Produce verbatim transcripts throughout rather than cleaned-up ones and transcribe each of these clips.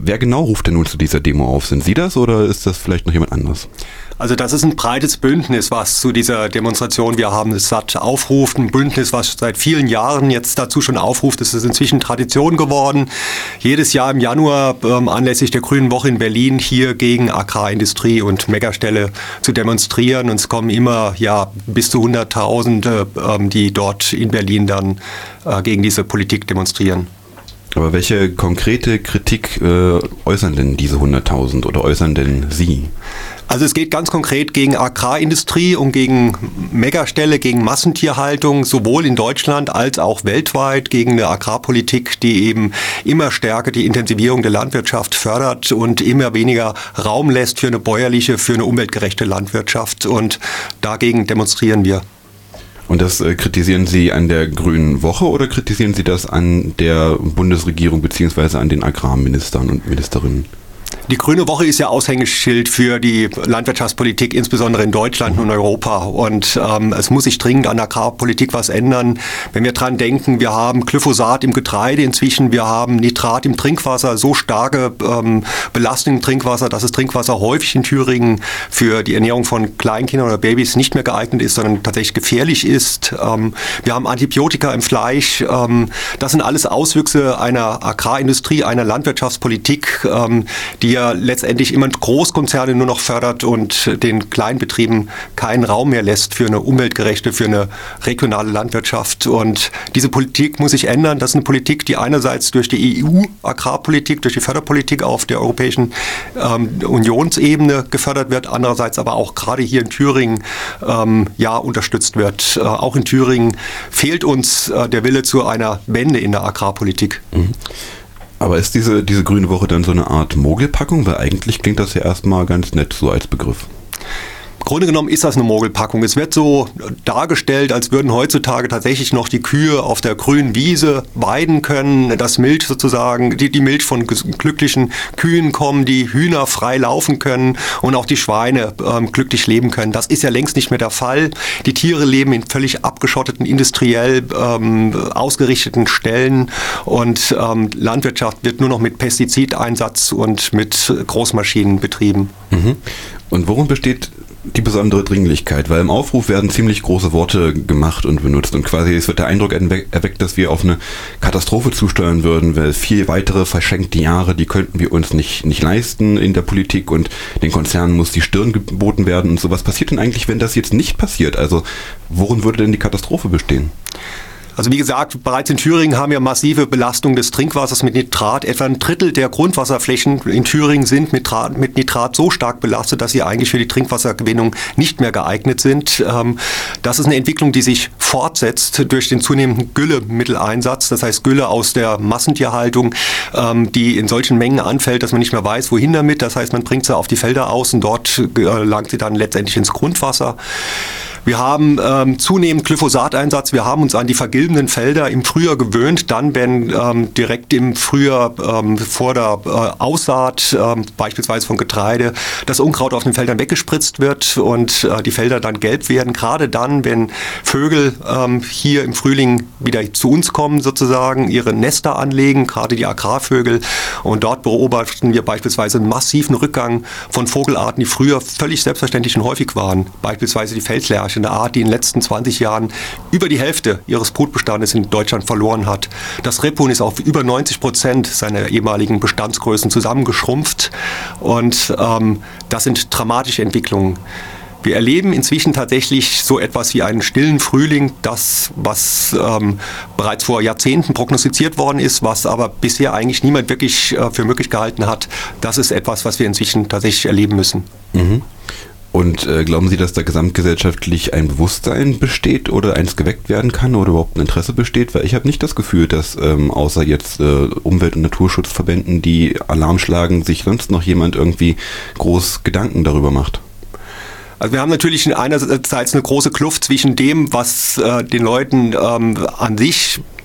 Wer genau ruft denn nun zu dieser Demo auf? Sind Sie das oder ist das vielleicht noch jemand anderes? Also das ist ein breites Bündnis, was zu dieser Demonstration, wir haben es satt, aufruft. Ein Bündnis, was seit vielen Jahren jetzt dazu schon aufruft. Es ist inzwischen Tradition geworden. Jedes Jahr im Januar ähm, anlässlich der Grünen Woche in Berlin hier gegen Agrarindustrie und Megaställe zu demonstrieren. Und es kommen immer ja bis zu hunderttausend, ähm, die dort in Berlin dann äh, gegen diese Politik demonstrieren. Aber welche konkrete Kritik äh, äußern denn diese hunderttausend oder äußern denn Sie? Also es geht ganz konkret gegen Agrarindustrie und gegen Megaställe, gegen Massentierhaltung, sowohl in Deutschland als auch weltweit, gegen eine Agrarpolitik, die eben immer stärker die Intensivierung der Landwirtschaft fördert und immer weniger Raum lässt für eine bäuerliche, für eine umweltgerechte Landwirtschaft. Und dagegen demonstrieren wir. Und das äh, kritisieren Sie an der Grünen Woche oder kritisieren Sie das an der Bundesregierung bzw. an den Agrarministern und Ministerinnen? Die Grüne Woche ist ja Aushängeschild für die Landwirtschaftspolitik, insbesondere in Deutschland und Europa. Und ähm, es muss sich dringend an der Agrarpolitik was ändern. Wenn wir dran denken, wir haben Glyphosat im Getreide inzwischen, wir haben Nitrat im Trinkwasser, so starke ähm, Belastung im Trinkwasser, dass das Trinkwasser häufig in Thüringen für die Ernährung von Kleinkindern oder Babys nicht mehr geeignet ist, sondern tatsächlich gefährlich ist. Ähm, wir haben Antibiotika im Fleisch. Ähm, das sind alles Auswüchse einer Agrarindustrie, einer Landwirtschaftspolitik, ähm, die ja letztendlich immer Großkonzerne nur noch fördert und den Kleinbetrieben keinen Raum mehr lässt für eine umweltgerechte, für eine regionale Landwirtschaft. Und diese Politik muss sich ändern. Das ist eine Politik, die einerseits durch die E U-Agrarpolitik, durch die Förderpolitik auf der Europäischen ähm, Unionsebene gefördert wird, andererseits aber auch gerade hier in Thüringen ähm, ja unterstützt wird. Äh, auch in Thüringen fehlt uns äh, der Wille zu einer Wende in der Agrarpolitik. Mhm. Aber ist diese, diese Grüne Woche dann so eine Art Mogelpackung? Weil eigentlich klingt das ja erstmal ganz nett so als Begriff. Im Grunde genommen ist das eine Mogelpackung. Es wird so dargestellt, als würden heutzutage tatsächlich noch die Kühe auf der grünen Wiese weiden können, dass Milch sozusagen, die, die Milch von glücklichen Kühen kommen, die Hühner frei laufen können und auch die Schweine ähm, glücklich leben können. Das ist ja längst nicht mehr der Fall. Die Tiere leben in völlig abgeschotteten, industriell ähm, ausgerichteten Stellen und ähm, Landwirtschaft wird nur noch mit Pestizideinsatz und mit Großmaschinen betrieben. Mhm. Und worin besteht die besondere Dringlichkeit? Weil im Aufruf werden ziemlich große Worte gemacht und benutzt und quasi es wird der Eindruck erweckt, dass wir auf eine Katastrophe zusteuern würden, weil vier weitere verschenkte Jahre, die könnten wir uns nicht, nicht leisten in der Politik und den Konzernen muss die Stirn geboten werden und so. Was passiert denn eigentlich, wenn das jetzt nicht passiert? Also worin würde denn die Katastrophe bestehen? Also wie gesagt, bereits in Thüringen haben wir massive Belastung des Trinkwassers mit Nitrat. Etwa ein Drittel der Grundwasserflächen in Thüringen sind mit Nitrat, mit Nitrat so stark belastet, dass sie eigentlich für die Trinkwassergewinnung nicht mehr geeignet sind. Das ist eine Entwicklung, die sich fortsetzt durch den zunehmenden Güllemitteleinsatz. Das heißt Gülle aus der Massentierhaltung, die in solchen Mengen anfällt, dass man nicht mehr weiß, wohin damit. Das heißt, man bringt sie auf die Felder aus und dort gelangt sie dann letztendlich ins Grundwasser. Wir haben ähm, zunehmend Glyphosateinsatz. Wir haben uns an die vergilbenden Felder im Frühjahr gewöhnt. Dann, wenn ähm, direkt im Frühjahr ähm, vor der äh, Aussaat, ähm, beispielsweise von Getreide, das Unkraut auf den Feldern weggespritzt wird und äh, die Felder dann gelb werden. Gerade dann, wenn Vögel ähm, hier im Frühling wieder zu uns kommen, sozusagen ihre Nester anlegen, gerade die Agrarvögel. Und dort beobachten wir beispielsweise einen massiven Rückgang von Vogelarten, die früher völlig selbstverständlich und häufig waren. Beispielsweise die Feldlerche, eine Art, die in den letzten zwanzig Jahren über die Hälfte ihres Brutbestandes in Deutschland verloren hat. Das Rebhuhn ist auf über neunzig Prozent seiner ehemaligen Bestandsgrößen zusammengeschrumpft und ähm, das sind dramatische Entwicklungen. Wir erleben inzwischen tatsächlich so etwas wie einen stillen Frühling, das, was ähm, bereits vor Jahrzehnten prognostiziert worden ist, was aber bisher eigentlich niemand wirklich äh, für möglich gehalten hat. Das ist etwas, was wir inzwischen tatsächlich erleben müssen. Mhm. Und äh, glauben Sie, dass da gesamtgesellschaftlich ein Bewusstsein besteht oder eins geweckt werden kann oder überhaupt ein Interesse besteht? Weil ich habe nicht das Gefühl, dass ähm, außer jetzt äh, Umwelt- und Naturschutzverbänden, die Alarm schlagen, sich sonst noch jemand irgendwie groß Gedanken darüber macht. Also wir haben natürlich einerseits eine große Kluft zwischen dem, was äh, den Leuten ähm, an sich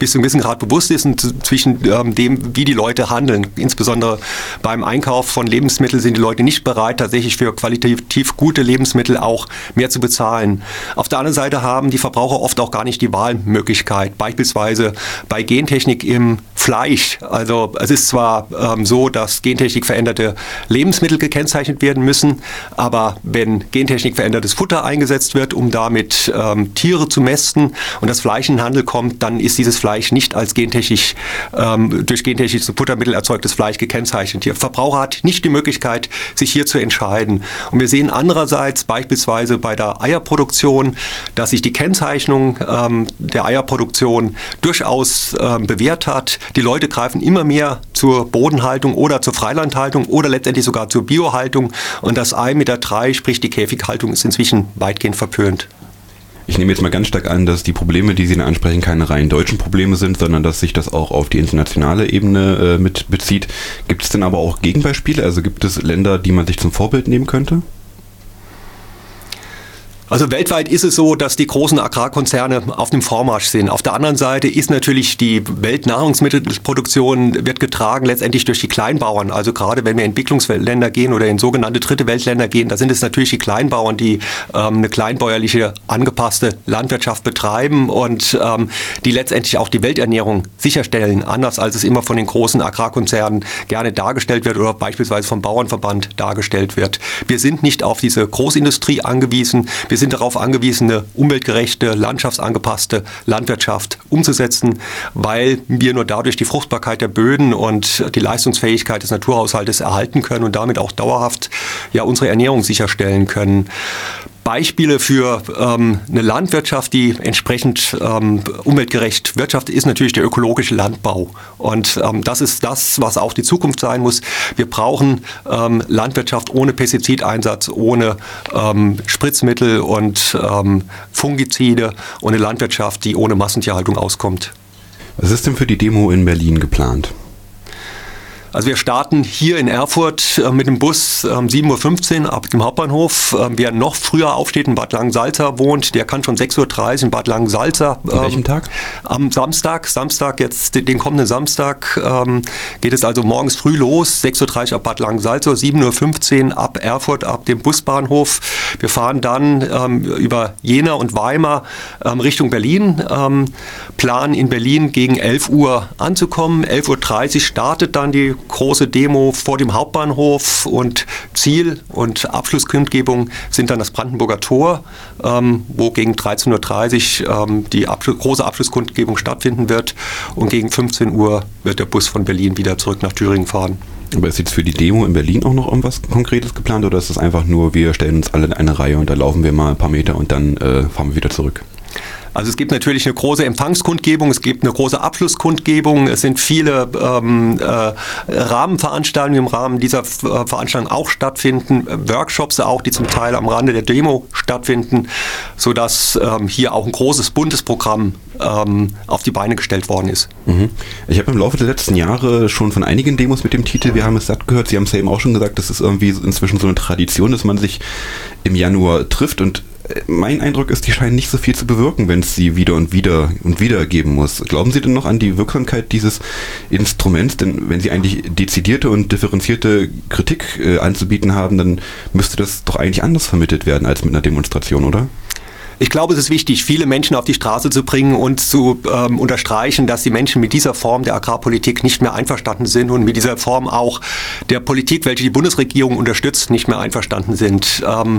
bis zu einem gewissen Grad bewusst ist und zwischen ähm, dem, wie die Leute handeln. Insbesondere beim Einkauf von Lebensmitteln sind die Leute nicht bereit, tatsächlich für qualitativ gute Lebensmittel auch mehr zu bezahlen. Auf der anderen Seite haben die Verbraucher oft auch gar nicht die Wahlmöglichkeit. Beispielsweise bei Gentechnik im Fleisch. Also es ist zwar ähm, so, dass Gentechnik veränderte Lebensmittel gekennzeichnet werden müssen, aber wenn Gentechnik verändertes Futter eingesetzt wird, um damit ähm, Tiere zu mästen und das Fleisch in den Handel kommt, dann ist dieses Fleisch nicht als gentechnisch, ähm, durch gentechnische Futtermittel erzeugtes Fleisch gekennzeichnet. Der Verbraucher hat nicht die Möglichkeit, sich hier zu entscheiden. Und wir sehen andererseits beispielsweise bei der Eierproduktion, dass sich die Kennzeichnung ähm, der Eierproduktion durchaus ähm, bewährt hat. Die Leute greifen immer mehr zur Bodenhaltung oder zur Freilandhaltung oder letztendlich sogar zur Biohaltung. Und das Ei mit der drei, sprich die Käfighaltung, ist inzwischen weitgehend verpönt. Ich nehme jetzt mal ganz stark an, dass die Probleme, die Sie da ansprechen, keine rein deutschen Probleme sind, sondern dass sich das auch auf die internationale Ebene äh, mit bezieht. Gibt es denn aber auch Gegenbeispiele? Also gibt es Länder, die man sich zum Vorbild nehmen könnte? Also weltweit ist es so, dass die großen Agrarkonzerne auf dem Vormarsch sind. Auf der anderen Seite ist natürlich die Weltnahrungsmittelproduktion wird getragen letztendlich durch die Kleinbauern. Also gerade wenn wir in Entwicklungsländer gehen oder in sogenannte dritte Weltländer gehen, da sind es natürlich die Kleinbauern, die ähm, eine kleinbäuerliche, angepasste Landwirtschaft betreiben und ähm, die letztendlich auch die Welternährung sicherstellen, anders als es immer von den großen Agrarkonzernen gerne dargestellt wird oder beispielsweise vom Bauernverband dargestellt wird. Wir sind nicht auf diese Großindustrie angewiesen. Wir sind darauf angewiesen, eine umweltgerechte, landschaftsangepasste Landwirtschaft umzusetzen, weil wir nur dadurch die Fruchtbarkeit der Böden und die Leistungsfähigkeit des Naturhaushaltes erhalten können und damit auch dauerhaft ja, unsere Ernährung sicherstellen können. Beispiele für ähm, eine Landwirtschaft, die entsprechend ähm, umweltgerecht wirtschaftet, ist natürlich der ökologische Landbau. Und ähm, das ist das, was auch die Zukunft sein muss. Wir brauchen ähm, Landwirtschaft ohne Pestizideinsatz, ohne ähm, Spritzmittel und ähm, Fungizide und eine Landwirtschaft, die ohne Massentierhaltung auskommt. Was ist denn für die Demo in Berlin geplant? Also wir starten hier in Erfurt äh, mit dem Bus um sieben Uhr fünfzehn ab dem Hauptbahnhof. Äh, wer noch früher aufsteht, in Bad Langensalza wohnt, der kann schon sechs Uhr dreißig in Bad Langensalza. An welchem ähm, Tag? Am Samstag, Samstag jetzt, den kommenden Samstag ähm, geht es also morgens früh los, sechs Uhr dreißig ab Bad Langensalza, sieben Uhr fünfzehn ab Erfurt, ab dem Busbahnhof. Wir fahren dann ähm, über Jena und Weimar ähm, Richtung Berlin, ähm, planen in Berlin gegen elf Uhr anzukommen. elf Uhr dreißig startet dann die große Demo vor dem Hauptbahnhof und Ziel und Abschlusskundgebung sind dann das Brandenburger Tor, ähm, wo gegen dreizehn Uhr dreißig ähm, die Abschluss, große Abschlusskundgebung stattfinden wird und gegen fünfzehn Uhr wird der Bus von Berlin wieder zurück nach Thüringen fahren. Aber ist jetzt für die Demo in Berlin auch noch irgendwas Konkretes geplant oder ist das einfach nur, wir stellen uns alle in eine Reihe und da laufen wir mal ein paar Meter und dann äh, fahren wir wieder zurück? Also es gibt natürlich eine große Empfangskundgebung, es gibt eine große Abschlusskundgebung, es sind viele ähm, äh, Rahmenveranstaltungen im Rahmen dieser äh, Veranstaltung auch stattfinden, Workshops auch, die zum Teil am Rande der Demo stattfinden, sodass ähm, hier auch ein großes Bundesprogramm ähm, auf die Beine gestellt worden ist. Mhm. Ich habe im Laufe der letzten Jahre schon von einigen Demos mit dem Titel Wir haben es satt gehört. Sie haben es ja eben auch schon gesagt, das ist irgendwie inzwischen so eine Tradition, dass man sich im Januar trifft und mein Eindruck ist, die scheinen nicht so viel zu bewirken, wenn es sie wieder und wieder und wieder geben muss. Glauben Sie denn noch an die Wirksamkeit dieses Instruments? Denn wenn Sie eigentlich dezidierte und differenzierte Kritik äh, anzubieten haben, dann müsste das doch eigentlich anders vermittelt werden als mit einer Demonstration, oder? Ich glaube, es ist wichtig, viele Menschen auf die Straße zu bringen und zu ähm, unterstreichen, dass die Menschen mit dieser Form der Agrarpolitik nicht mehr einverstanden sind und mit dieser Form auch der Politik, welche die Bundesregierung unterstützt, nicht mehr einverstanden sind. Ähm,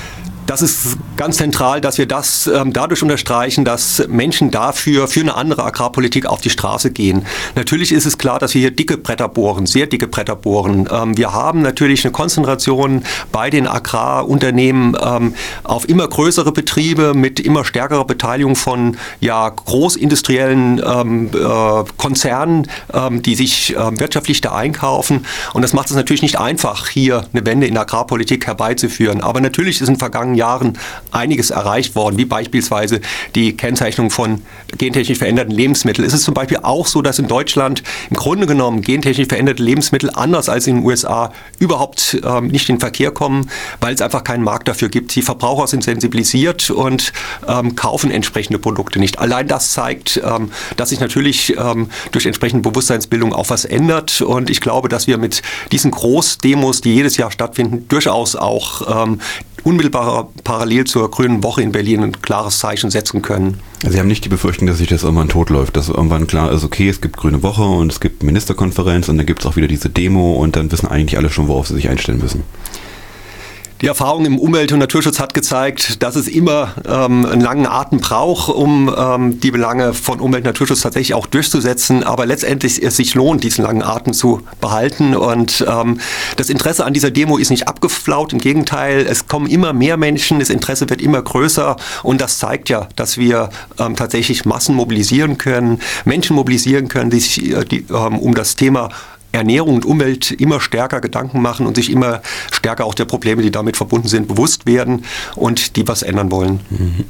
Das ist ganz zentral, dass wir das ähm, dadurch unterstreichen, dass Menschen dafür für eine andere Agrarpolitik auf die Straße gehen. Natürlich ist es klar, dass wir hier dicke Bretter bohren, sehr dicke Bretter bohren. Ähm, wir haben natürlich eine Konzentration bei den Agrarunternehmen ähm, auf immer größere Betriebe mit immer stärkerer Beteiligung von ja, großindustriellen ähm, äh, Konzernen, ähm, die sich ähm, wirtschaftlich da einkaufen. Und das macht es natürlich nicht einfach, hier eine Wende in der Agrarpolitik herbeizuführen. Aber natürlich ist in den vergangenen Jahren einiges erreicht worden, wie beispielsweise die Kennzeichnung von gentechnisch veränderten Lebensmitteln. Es ist zum Beispiel auch so, dass in Deutschland im Grunde genommen gentechnisch veränderte Lebensmittel anders als in den U S A überhaupt ähm, nicht in den Verkehr kommen, weil es einfach keinen Markt dafür gibt. Die Verbraucher sind sensibilisiert und ähm, kaufen entsprechende Produkte nicht. Allein das zeigt, ähm, dass sich natürlich ähm, durch entsprechende Bewusstseinsbildung auch was ändert. Und ich glaube, dass wir mit diesen Großdemos, die jedes Jahr stattfinden, durchaus auch ähm, unmittelbar parallel zur Grünen Woche in Berlin ein klares Zeichen setzen können. Sie haben nicht die Befürchtung, dass sich das irgendwann totläuft, dass irgendwann klar ist, okay, es gibt Grüne Woche und es gibt Ministerkonferenz und dann gibt es auch wieder diese Demo und dann wissen eigentlich alle schon, worauf sie sich einstellen müssen. Die Erfahrung im Umwelt- und Naturschutz hat gezeigt, dass es immer ähm, einen langen Atem braucht, um ähm, die Belange von Umwelt- und Naturschutz tatsächlich auch durchzusetzen. Aber letztendlich es sich lohnt, diesen langen Atem zu behalten. Und ähm, das Interesse an dieser Demo ist nicht abgeflaut. Im Gegenteil, es kommen immer mehr Menschen, das Interesse wird immer größer. Und das zeigt ja, dass wir ähm, tatsächlich Massen mobilisieren können, Menschen mobilisieren können, die sich äh, die, ähm, um das Thema Ernährung und Umwelt immer stärker Gedanken machen und sich immer stärker auch der Probleme, die damit verbunden sind, bewusst werden und die was ändern wollen.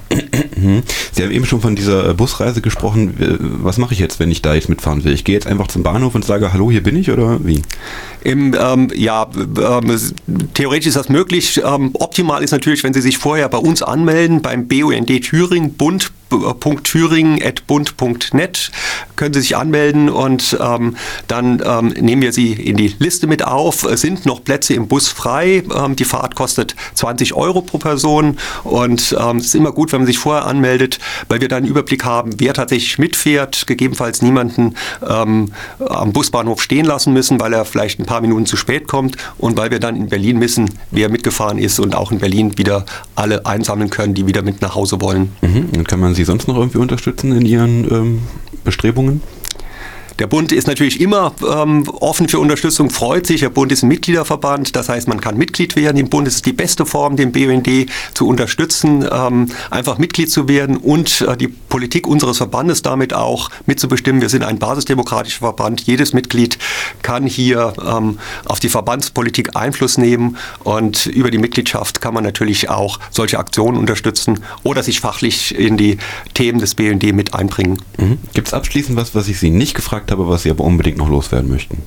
Sie haben eben schon von dieser Busreise gesprochen. Was mache ich jetzt, wenn ich da jetzt mitfahren will? Ich gehe jetzt einfach zum Bahnhof und sage, hallo, hier bin ich, oder wie? Im, ähm, ja, ähm, theoretisch ist das möglich. Ähm, optimal ist natürlich, wenn Sie sich vorher bei uns anmelden, beim B U N D Thüringen, bund punkt thüringen at bund punkt net, können Sie sich anmelden und ähm, dann ähm, nehmen wir Sie in die Liste mit auf. Es sind noch Plätze im Bus frei. Ähm, die Fahrt kostet zwanzig Euro pro Person und ähm, es ist immer gut, wenn man sich vorher anmeldet, weil wir dann einen Überblick haben, wer tatsächlich mitfährt, gegebenenfalls niemanden ähm, am Busbahnhof stehen lassen müssen, weil er vielleicht ein paar Minuten zu spät kommt und weil wir dann in Berlin wissen, wer mitgefahren ist und auch in Berlin wieder alle einsammeln können, die wieder mit nach Hause wollen. Mhm. Dann kann man Sie sonst noch irgendwie unterstützen in Ihren ähm, Bestrebungen? Der Bund ist natürlich immer ähm, offen für Unterstützung, freut sich. Der Bund ist ein Mitgliederverband, das heißt, man kann Mitglied werden im Bund. Es ist die beste Form, den B U N D zu unterstützen, ähm, einfach Mitglied zu werden und äh, die Politik unseres Verbandes damit auch mitzubestimmen. Wir sind ein basisdemokratischer Verband. Jedes Mitglied kann hier ähm, auf die Verbandspolitik Einfluss nehmen und über die Mitgliedschaft kann man natürlich auch solche Aktionen unterstützen oder sich fachlich in die Themen des B U N D mit einbringen. Mhm. Gibt es abschließend was, was ich Sie nicht gefragt habe, aber was Sie aber unbedingt noch loswerden möchten?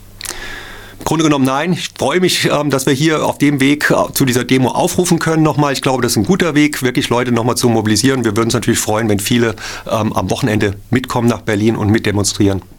Im Grunde genommen nein. Ich freue mich, dass wir hier auf dem Weg zu dieser Demo aufrufen können nochmal. Ich glaube, das ist ein guter Weg, wirklich Leute nochmal zu mobilisieren. Wir würden uns natürlich freuen, wenn viele ähm, am Wochenende mitkommen nach Berlin und mitdemonstrieren.